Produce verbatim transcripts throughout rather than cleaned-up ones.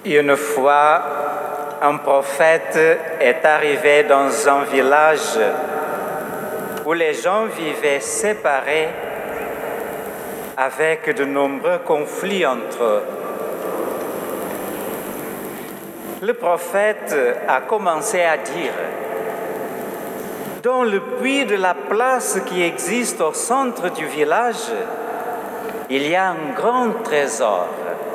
Une fois, un prophète est arrivé dans un village où les gens vivaient séparés avec de nombreux conflits entre eux. Le prophète a commencé à dire: dans le puits de la place qui existe au centre du village, il y a un grand trésor.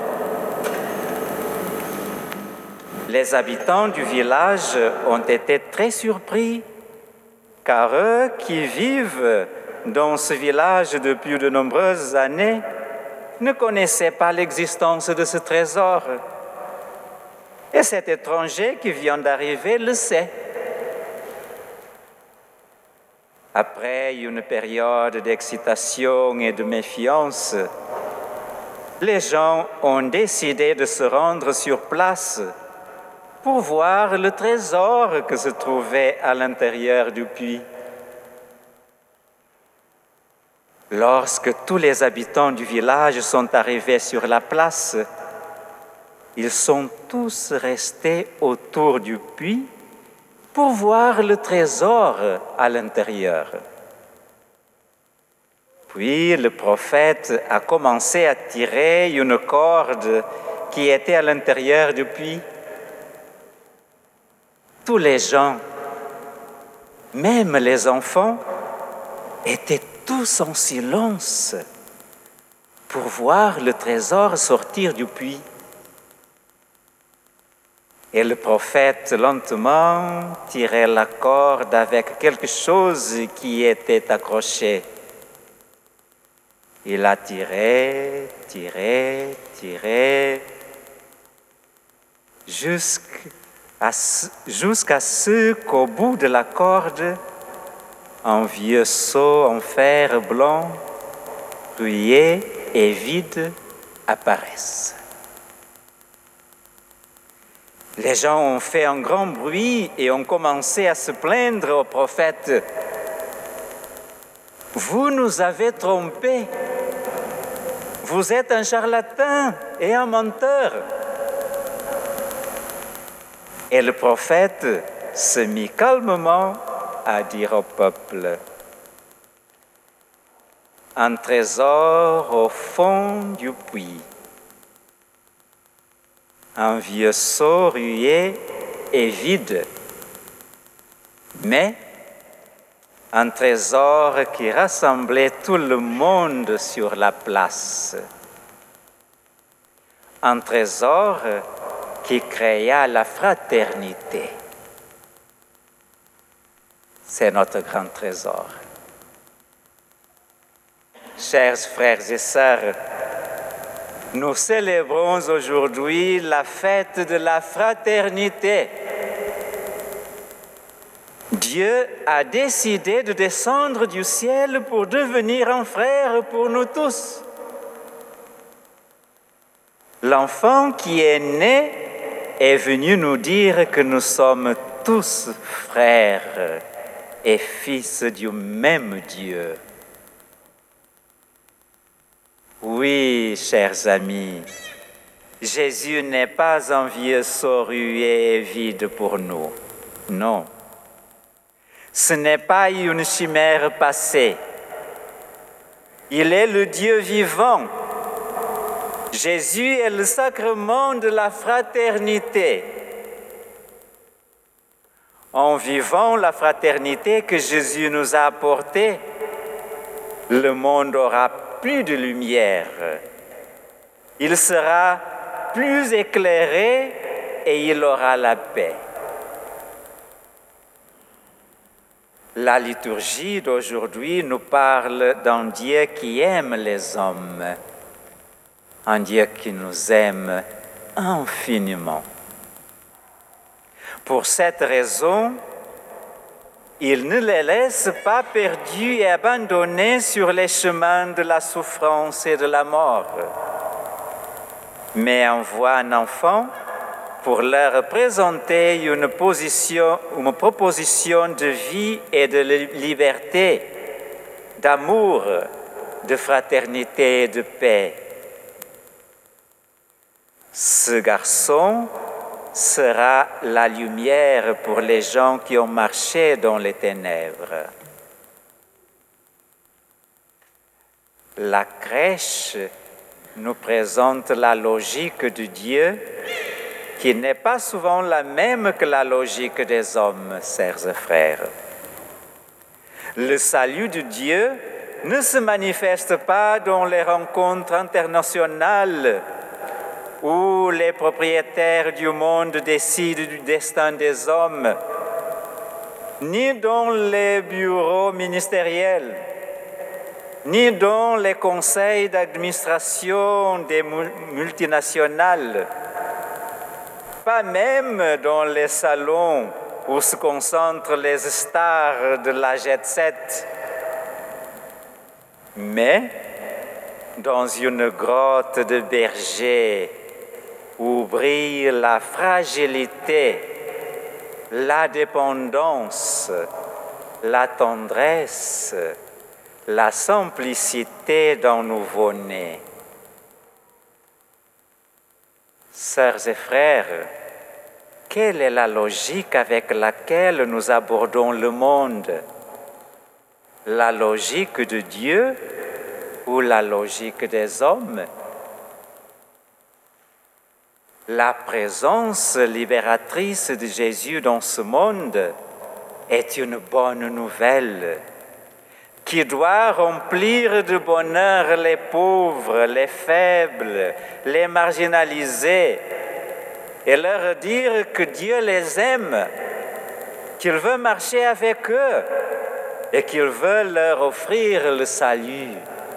Les habitants du village ont été très surpris, car eux qui vivent dans ce village depuis de nombreuses années ne connaissaient pas l'existence de ce trésor. Et cet étranger qui vient d'arriver le sait. Après une période d'excitation et de méfiance, les gens ont décidé de se rendre sur place pour voir le trésor que se trouvait à l'intérieur du puits. Lorsque tous les habitants du village sont arrivés sur la place, ils sont tous restés autour du puits pour voir le trésor à l'intérieur. Puis le prophète a commencé à tirer une corde qui était à l'intérieur du puits. Tous les gens, même les enfants, étaient tous en silence pour voir le trésor sortir du puits. Et le prophète lentement tirait la corde avec quelque chose qui était accroché. Il a tiré, tiré, tiré, jusqu'à ce, jusqu'à ce qu'au bout de la corde, un vieux seau en fer blanc, rouillé et vide apparaisse. Les gens ont fait un grand bruit et ont commencé à se plaindre au prophète. « Vous nous avez trompés. Vous êtes un charlatan et un menteur. » Et le prophète se mit calmement à dire au peuple: « Un trésor au fond du puits. Un vieux seau rouillé et vide, mais un trésor qui rassemblait tout le monde sur la place. Un trésor qui créa la fraternité. C'est notre grand trésor. » Chers frères et sœurs, nous célébrons aujourd'hui la fête de la fraternité. Dieu a décidé de descendre du ciel pour devenir un frère pour nous tous. L'enfant qui est né est venu nous dire que nous sommes tous frères et fils du même Dieu. Oui, chers amis, Jésus n'est pas un vieux seau rouillé et vide pour nous. Non. Ce n'est pas une chimère passée. Il est le Dieu vivant. Jésus est le sacrement de la fraternité. En vivant la fraternité que Jésus nous a apportée, le monde aura plus de lumière. Il sera plus éclairé et il aura la paix. La liturgie d'aujourd'hui nous parle d'un Dieu qui aime les hommes, un Dieu qui nous aime infiniment. Pour cette raison, il ne les laisse pas perdus et abandonnés sur les chemins de la souffrance et de la mort, mais envoie un enfant pour leur présenter une, position, une proposition de vie et de liberté, d'amour, de fraternité et de paix. Ce garçon sera la lumière pour les gens qui ont marché dans les ténèbres. La crèche nous présente la logique de Dieu qui n'est pas souvent la même que la logique des hommes, sœurs et frères. Le salut de Dieu ne se manifeste pas dans les rencontres internationales où les propriétaires du monde décident du destin des hommes, ni dans les bureaux ministériels, ni dans les conseils d'administration des multinationales, pas même dans les salons où se concentrent les stars de la jet set, mais dans une grotte de berger où brille la fragilité, la dépendance, la tendresse, la simplicité d'un nouveau-né. Sœurs et frères, quelle est la logique avec laquelle nous abordons le monde? La logique de Dieu ou la logique des hommes? La présence libératrice de Jésus dans ce monde est une bonne nouvelle qui doit remplir de bonheur les pauvres, les faibles, les marginalisés et leur dire que Dieu les aime, qu'il veut marcher avec eux et qu'il veut leur offrir le salut.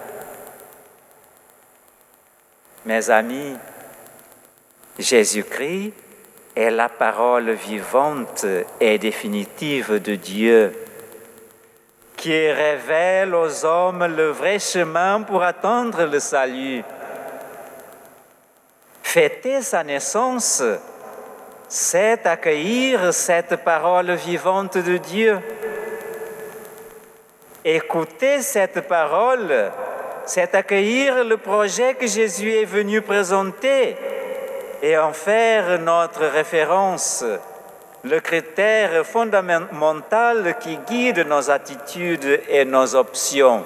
Mes amis, Jésus-Christ est la parole vivante et définitive de Dieu qui révèle aux hommes le vrai chemin pour atteindre le salut. Fêter sa naissance, c'est accueillir cette parole vivante de Dieu. Écouter cette parole, c'est accueillir le projet que Jésus est venu présenter et en faire notre référence, le critère fondamental qui guide nos attitudes et nos options.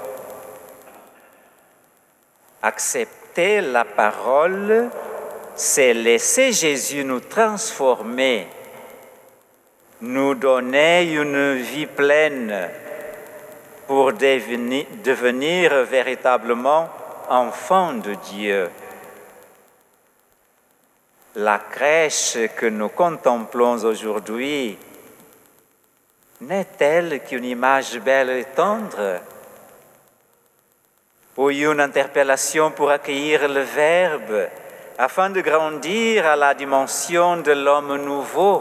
Accepter la parole, c'est laisser Jésus nous transformer, nous donner une vie pleine pour devenir, devenir véritablement enfants de Dieu. La crèche que nous contemplons aujourd'hui n'est-elle qu'une image belle et tendre, ou une interpellation pour accueillir le Verbe afin de grandir à la dimension de l'homme nouveau?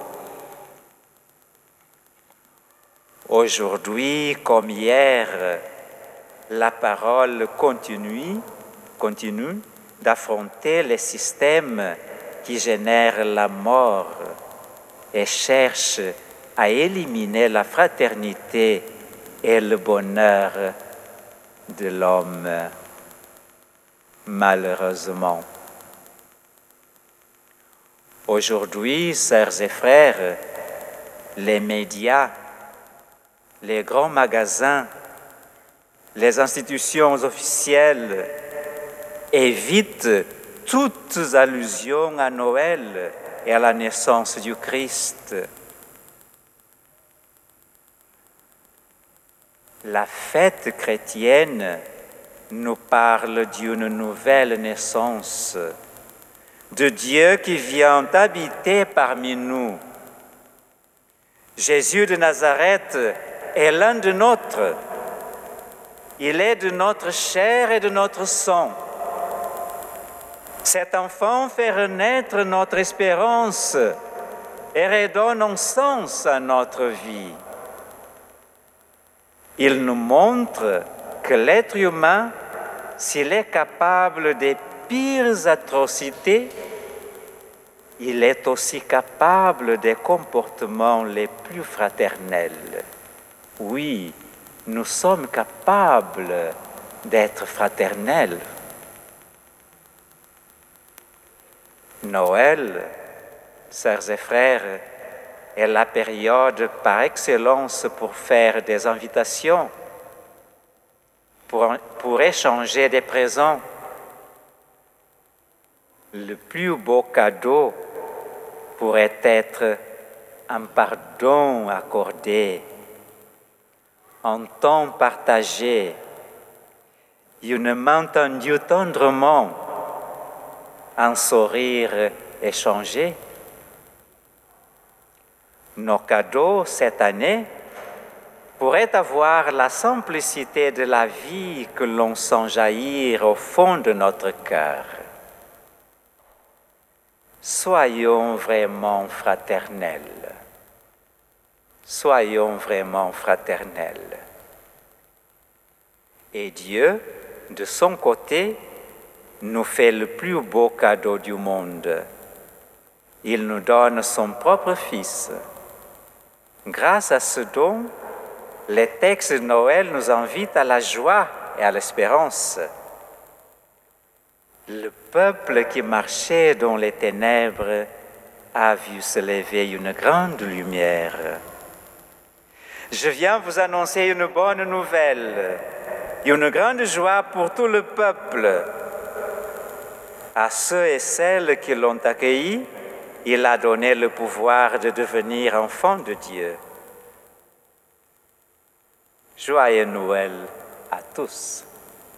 Aujourd'hui comme hier, la parole continue, continue d'affronter les systèmes qui génère la mort et cherche à éliminer la fraternité et le bonheur de l'homme, malheureusement. Aujourd'hui, sœurs et frères, les médias, les grands magasins, les institutions officielles évitent toutes allusions à Noël et à la naissance du Christ. La fête chrétienne nous parle d'une nouvelle naissance, de Dieu qui vient habiter parmi nous. Jésus de Nazareth est l'un de nôtres. Il est de notre chair et de notre sang. Cet enfant fait renaître notre espérance et redonne un sens à notre vie. Il nous montre que l'être humain, s'il est capable des pires atrocités, il est aussi capable des comportements les plus fraternels. Oui, nous sommes capables d'être fraternels. Noël, sœurs et frères, est la période par excellence pour faire des invitations, pour, pour échanger des présents. Le plus beau cadeau pourrait être un pardon accordé, un temps partagé, une main tendue tendrement, un sourire échangé. Nos cadeaux cette année pourraient avoir la simplicité de la vie que l'on sent jaillir au fond de notre cœur. Soyons vraiment fraternels. Soyons vraiment fraternels. Et Dieu, de son côté, nous fait le plus beau cadeau du monde. Il nous donne son propre Fils. Grâce à ce don, les textes de Noël nous invitent à la joie et à l'espérance. Le peuple qui marchait dans les ténèbres a vu se lever une grande lumière. Je viens vous annoncer une bonne nouvelle, une grande joie pour tout le peuple. À ceux et celles qui l'ont accueilli, il a donné le pouvoir de devenir enfants de Dieu. Joyeux Noël à tous.